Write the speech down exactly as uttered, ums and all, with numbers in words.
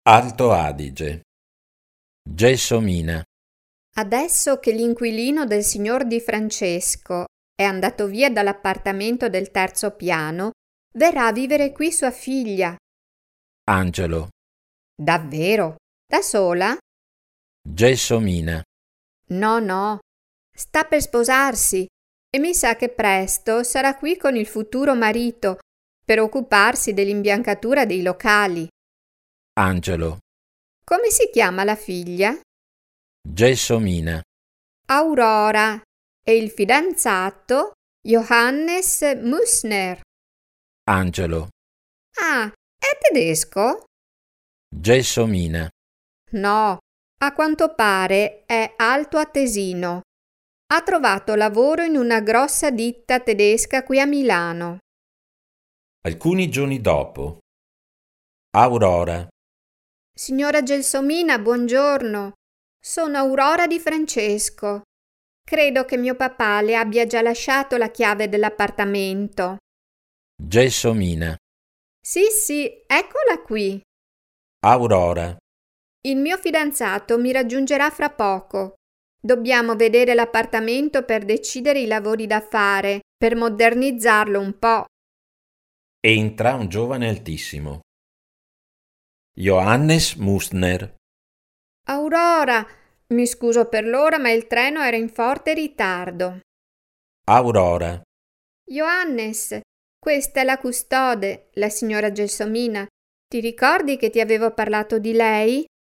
Alto Adige. Gelsomina. Adesso che l'inquilino del signor Di Francesco è andato via dall'appartamento del terzo piano, verrà a vivere qui sua figlia. Angelo. Davvero? Da sola? Gelsomina. No, no. Sta per sposarsi e mi sa che presto sarà qui con il futuro marito per occuparsi dell'imbiancatura dei locali. Angelo. Come si chiama la figlia? Gelsomina. Aurora e il fidanzato Johannes Mussner. Angelo. Ah, è tedesco? Gelsomina. No, a quanto pare è altoatesino. Ha trovato lavoro in una grossa ditta tedesca qui a Milano. Alcuni giorni dopo. Aurora. Signora Gelsomina, buongiorno. Sono Aurora Di Francesco. Credo che mio papà le abbia già lasciato la chiave dell'appartamento. Gelsomina. Sì, sì, eccola qui. Aurora. Il mio fidanzato mi raggiungerà fra poco. Dobbiamo vedere l'appartamento per decidere i lavori da fare, per modernizzarlo un po'. Entra un giovane altissimo. Johannes Mussner. Aurora, mi scuso per l'ora, ma il treno era in forte ritardo. Aurora. Johannes, questa è la custode, la signora Gelsomina. Ti ricordi che ti avevo parlato di lei?